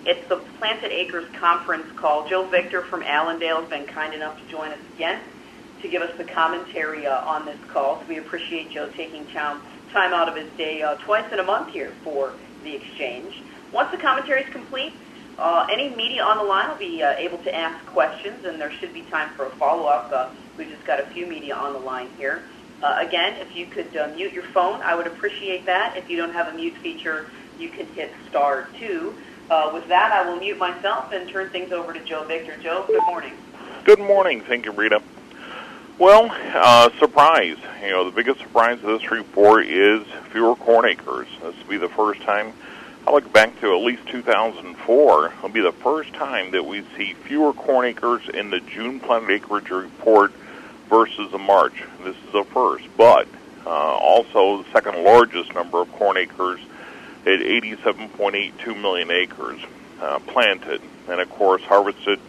It's the Planted Acres conference call. Joe Victor from Allendale has been kind enough to join us again to give us the commentary on this call. So we appreciate Joe taking time out of his day twice in a month here for the exchange. Once the commentary is complete, any media on the line will be able to ask questions, and there should be time for a follow-up. We've just got a few media on the line here. Again, if you could mute your phone, I would appreciate that. If you don't have a mute feature, you can hit *2. With that, I will mute myself and turn things over to Joe Victor. Joe, good morning. Good morning. Thank you, Rita. Well, surprise. The biggest surprise of this report is fewer corn acres. This will be the first time. I look back to at least 2004. It'll be the first time that we see fewer corn acres in the June planted acreage report versus the March. This is a first, but also the second largest number of corn acres at 87.82 million acres planted, and of course harvested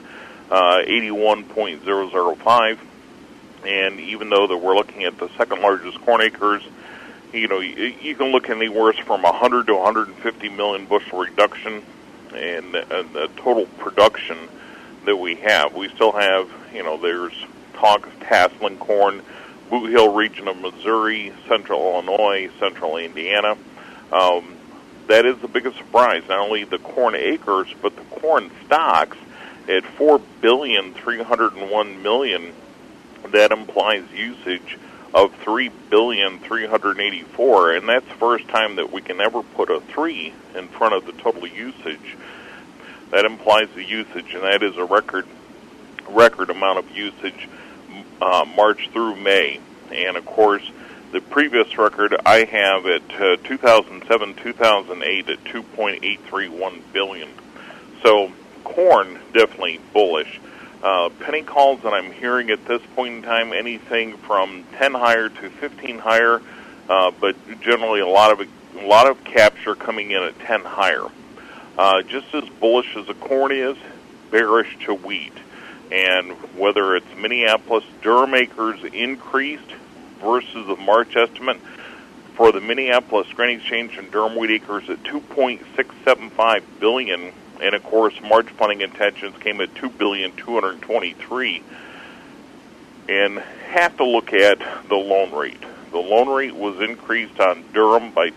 81.005. And even though that we're looking at the second largest corn acres, you can look anywhere from 100 to 150 million bushel reduction in the total production that we have. We still have, there's talk of tasseling corn, Boot Hill region of Missouri, central Illinois, central Indiana. That is the biggest surprise, not only the corn acres, but the corn stocks at 4,301,000,000. That implies usage of 3,384,000,000, and that's the first time that we can ever put a 3 in front of the total usage. That implies the usage, and that is a record amount of usage March through May. And of course, the previous record I have at 2007-2008 at 2.831 billion. So corn definitely bullish. Penny calls that I'm hearing at this point in time, anything from 10 higher to 15 higher, but generally a lot of capture coming in at 10 higher. Just as bullish as the corn is, bearish to wheat. And whether it's Minneapolis Durham acres increased versus the March estimate, for the Minneapolis Grain Exchange and Durham wheat acres at 2.675 billion. And, of course, March planting intentions came at 2,223,000,000. And have to look at the loan rate. The loan rate was increased on Durham by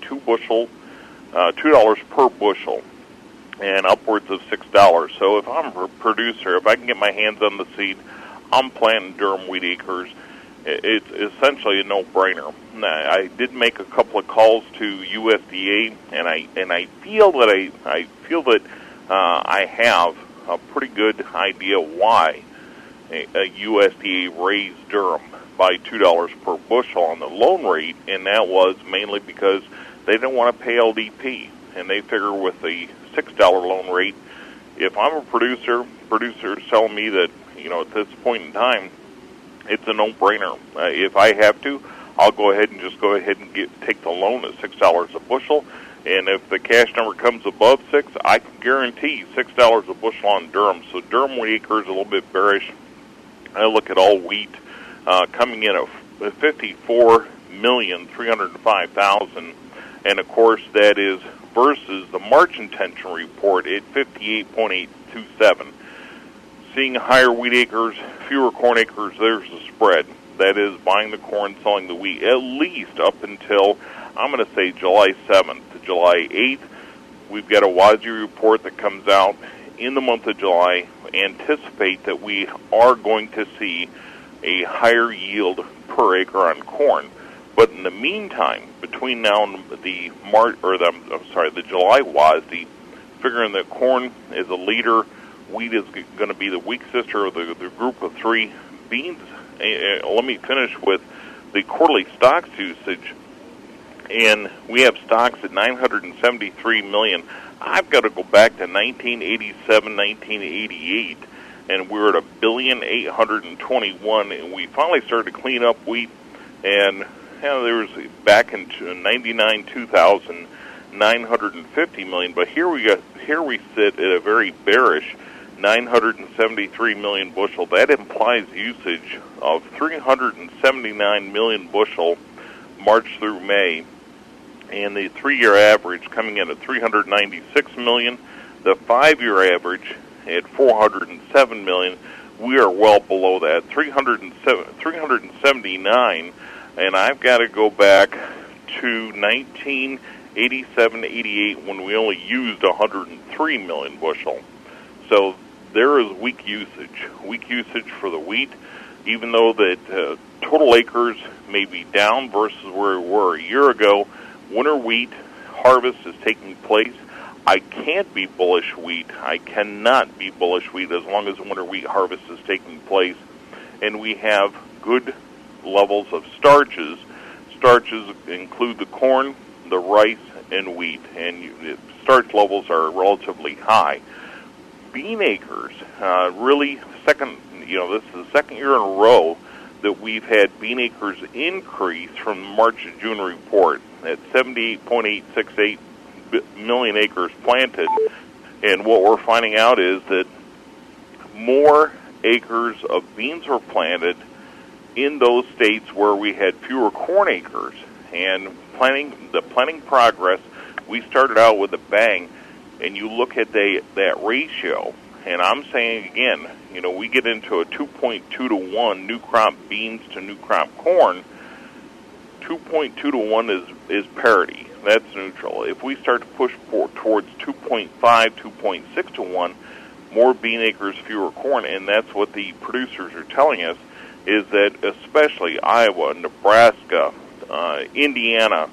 $2 per bushel, and upwards of $6. So if I'm a producer, if I can get my hands on the seed, I'm planting Durham wheat acres. It's essentially a no-brainer. I did make a couple of calls to USDA, and I feel that I have a pretty good idea why a USDA raised Durham by $2 per bushel on the loan rate, and that was mainly because they didn't want to pay LDP, and they figure with the $6 loan rate, if I'm a producer is telling me that, at this point in time, it's a no-brainer. If I have to, I'll go ahead and take the loan at $6 a bushel. And if the cash number comes above 6, I can guarantee $6 a bushel on Durham. So Durham wheat acres a little bit bearish. I look at all wheat coming in at 54,305,000, and of course that is versus the March intention report at 58.827. Seeing higher wheat acres, fewer corn acres, there's the spread. That is buying the corn, selling the wheat, at least up until, I'm going to say, July 7th to July 8th. We've got a WASDE report that comes out in the month of July. Anticipate that we are going to see a higher yield per acre on corn. But in the meantime, between now and the July WASDE, figuring that corn is a leader, wheat is going to be the weak sister of the group of three. Beans, let me finish with the quarterly stocks usage. And we have stocks at 973 million. I've got to go back to 1987, 1988, and we're at 1,821,000,000, and we finally started to clean up wheat. And there was back in 99, 2000, 950 million. But here we sit at a very bearish 973 million bushel. That implies usage of 379 million bushel March through May, and the 3-year average coming in at 396 million. The 5-year average at 407 million, we are well below that, 379, and I've got to go back to 1987-88 when we only used 103 million bushel. So there is weak usage for the wheat, even though that total acres may be down versus where we were a year ago. Winter wheat harvest is taking place. I can't be bullish wheat. I cannot be bullish wheat as long as winter wheat harvest is taking place. And we have good levels of starches. Starches include the corn, the rice, and wheat. And starch levels are relatively high. Bean acres, really second, this is the second year in a row that we've had bean acres increase from the March to June report at 78.868 million acres planted. And what we're finding out is that more acres of beans were planted in those states where we had fewer corn acres. And the planting progress, we started out with a bang, and you look at that ratio, and I'm saying again, we get into a 2.2 to 1 new crop beans to new crop corn. 2.2 to 1 is parity. That's neutral. If we start to push towards 2.5, 2.6 to 1, more bean acres, fewer corn, and that's what the producers are telling us, is that especially Iowa, Nebraska, Indiana,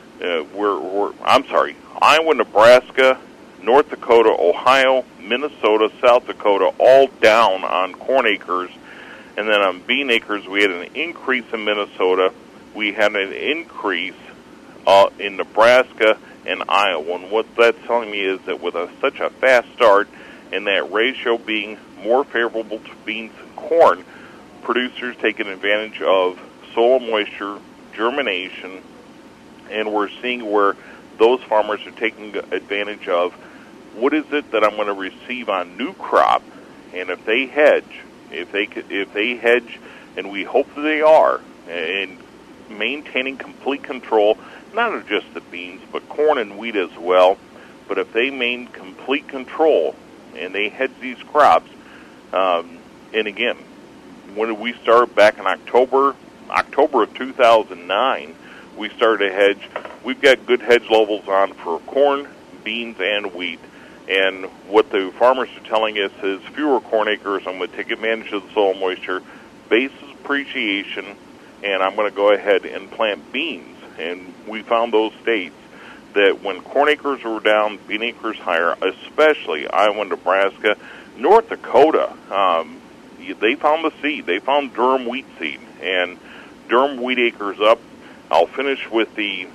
Iowa, Nebraska, North Dakota, Ohio, Minnesota, South Dakota, all down on corn acres. And then on bean acres, we had an increase in Minnesota. We had an increase in Nebraska and Iowa. And what that's telling me is that with such a fast start and that ratio being more favorable to beans and corn, producers taking advantage of soil moisture, germination, and we're seeing where those farmers are taking advantage of what is it that I'm going to receive on new crop, and if they hedge, and we hope that they are, and maintaining complete control, not of just the beans, but corn and wheat as well, but if they maintain complete control and they hedge these crops, and again, when did we start? Back in October of 2009, we started to hedge. We've got good hedge levels on for corn, beans, and wheat. And what the farmers are telling us is fewer corn acres. I'm going to take advantage of the soil moisture, basis appreciation, and I'm going to go ahead and plant beans. And we found those states that when corn acres were down, bean acres higher, especially Iowa, Nebraska, North Dakota, they found the seed. They found durum wheat seed, and durum wheat acres up. I'll finish with the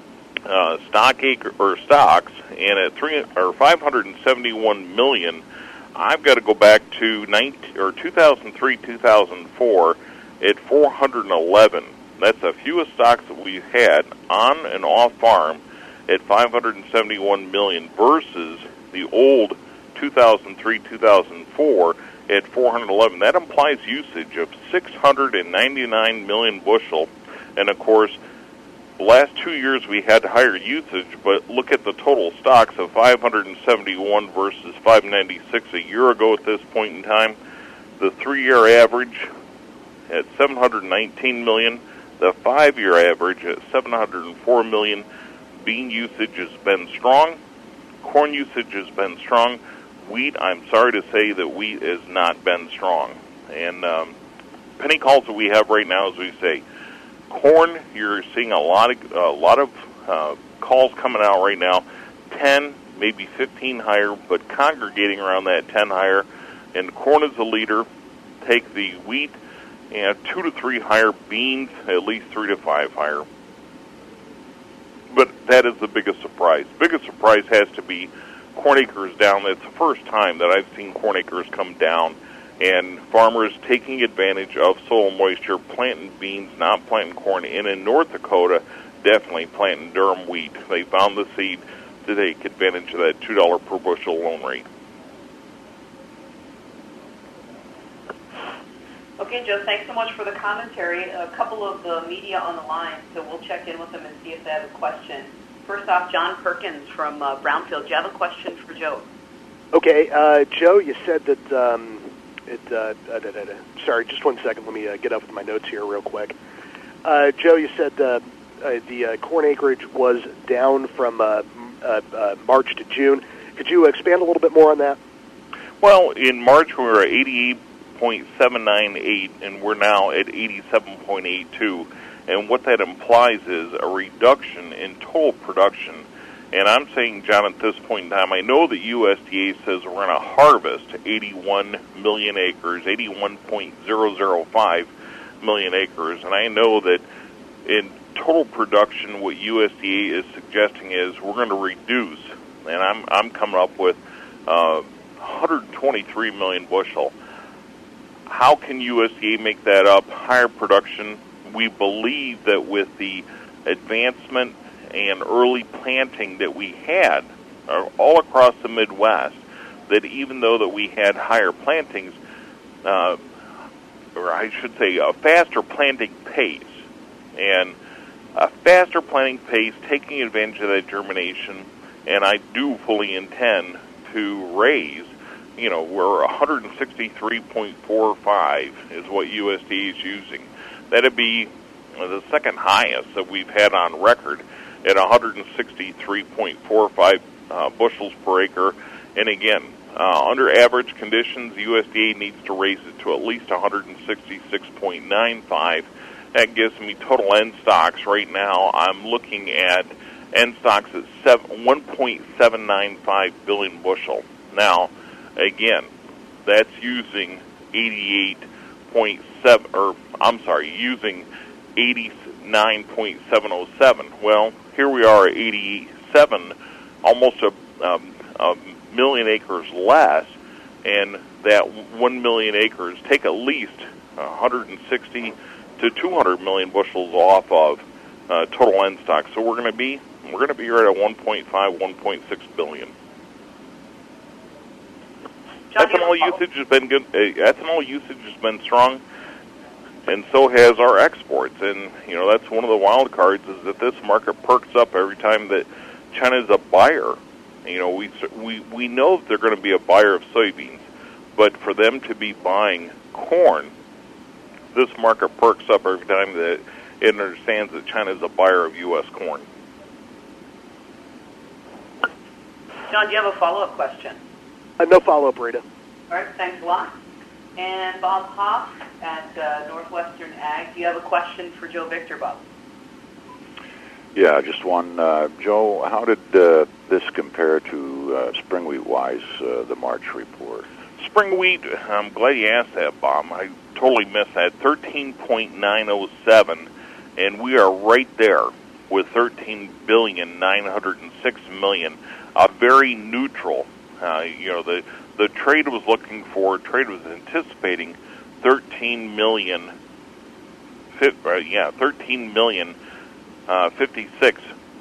stocks, and at 571 million, I've got to go back to 2003, 2004 at 411. That's the fewest stocks that we've had on and off farm at 571 million versus the old 2003, 2004 at 411. That implies usage of 699 million bushel, and of course, the last 2 years we had higher usage, but look at the total stocks of 571 versus 596 a year ago at this point in time. The 3-year average at 719 million, the 5-year average at 704 million. Bean usage has been strong. Corn usage has been strong. Wheat, I'm sorry to say that wheat has not been strong. And penny calls that we have right now, as we say, corn, you're seeing a lot of calls coming out right now, 10, maybe 15 higher, but congregating around that 10 higher. And corn is the leader. Take the wheat, and 2 to 3 higher. Beans, at least 3 to 5 higher. But that is the biggest surprise. Biggest surprise has to be corn acres down. That's the first time that I've seen corn acres come down, and farmers taking advantage of soil moisture, planting beans, not planting corn. And in North Dakota, definitely planting durum wheat. They found the seed to take advantage of that $2 per bushel loan rate. Okay, Joe, thanks so much for the commentary. A couple of the media on the line, so we'll check in with them and see if they have a question. First off, John Perkins from Brownfield. Do you have a question for Joe? Okay, Joe, you said that sorry, just 1 second. Let me get up with my notes here real quick. Joe, you said the corn acreage was down from March to June. Could you expand a little bit more on that? Well, in March we were at 88.798, and we're now at 87.82. And what that implies is a reduction in total production. And I'm saying, John, at this point in time, I know that USDA says we're going to harvest 81 million acres, 81.005 million acres. And I know that in total production, what USDA is suggesting is we're going to reduce, and I'm coming up with 123 million bushel. How can USDA make that up? Higher production. We believe that with the advancement and early planting that we had all across the Midwest, that even though that we had higher plantings, or I should say a faster planting pace, and a faster planting pace, taking advantage of that germination, and I do fully intend to raise, we're 163.45 is what USDA is using. That'd be the second highest that we've had on record at 163.45 bushels per acre. And again, under average conditions, USDA needs to raise it to at least 166.95. That gives me total end stocks right now. I'm looking at end stocks at 1.795 billion bushel. Now, again, that's using 89.707. Well, here we are at 87, almost a million acres less, and that 1 million acres take at least 160 to 200 million bushels off of total end stock. So we're going to be here at a 1.5, 1.6 billion. Ethanol usage has been good. Ethanol usage has been strong, and so has our exports. And that's one of the wild cards, is that this market perks up every time that China's a buyer. We know that they're going to be a buyer of soybeans, but for them to be buying corn, this market perks up every time that it understands that China's a buyer of U.S. corn. John, do you have a follow-up question? No follow-up, Rita. All right, thanks a lot. And Bob Hoff at Northwestern Ag, do you have a question for Joe Victor, Bob? Yeah, just one. Joe, how did this compare to spring wheat-wise, the March report? Spring wheat, I'm glad you asked that, Bob. I totally missed that. 13.907, and we are right there with 13,906,000,000. Very neutral. The trade was anticipating 13 million 56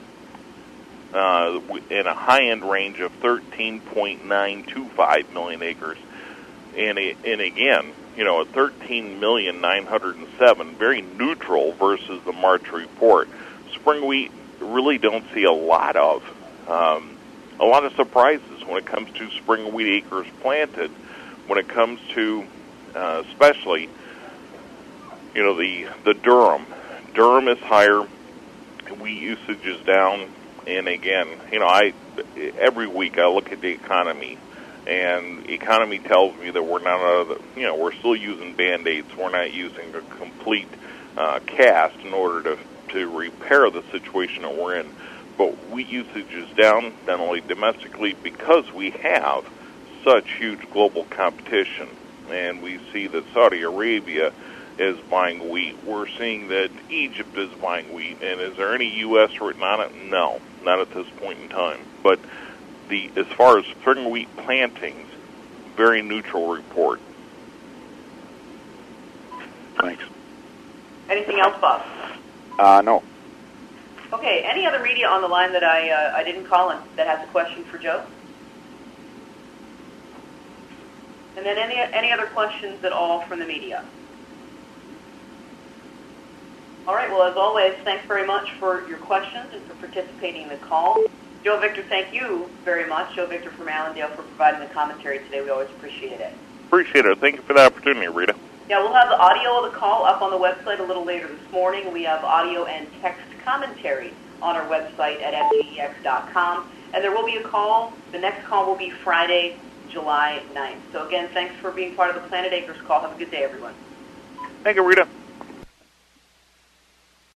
in a high-end range of 13.925 million acres. And again, at 13,907,000, very neutral versus the March report. Spring wheat really don't see a lot of surprises when it comes to spring wheat acres planted. When it comes to especially the durum. Durum is higher, wheat usage is down, and again, every week I look at the economy, and the economy tells me that we're not we're still using Band-Aids. We're not using a complete cast in order to repair the situation that we're in. But wheat usage is down, not only domestically, because we have such huge global competition. And we see that Saudi Arabia is buying wheat. We're seeing that Egypt is buying wheat. And is there any U.S. written on it? No, not at this point in time. But as far as spring wheat plantings, very neutral report. Thanks. Anything else, Bob? No. Okay, any other media on the line that I didn't call in that has a question for Joe? And then any other questions at all from the media? All right, well, as always, thanks very much for your questions and for participating in the call. Joe Victor, thank you very much. Joe Victor from Allendale for providing the commentary today. We always appreciate it. Appreciate it. Thank you for the opportunity, Rita. Yeah, we'll have the audio of the call up on the website a little later this morning. We have audio and text commentary on our website at FGEX.com. And there will be a call. The next call will be Friday, July 9th. So again, thanks for being part of the Planet Acres call. Have a good day, everyone. Thank you, Rita.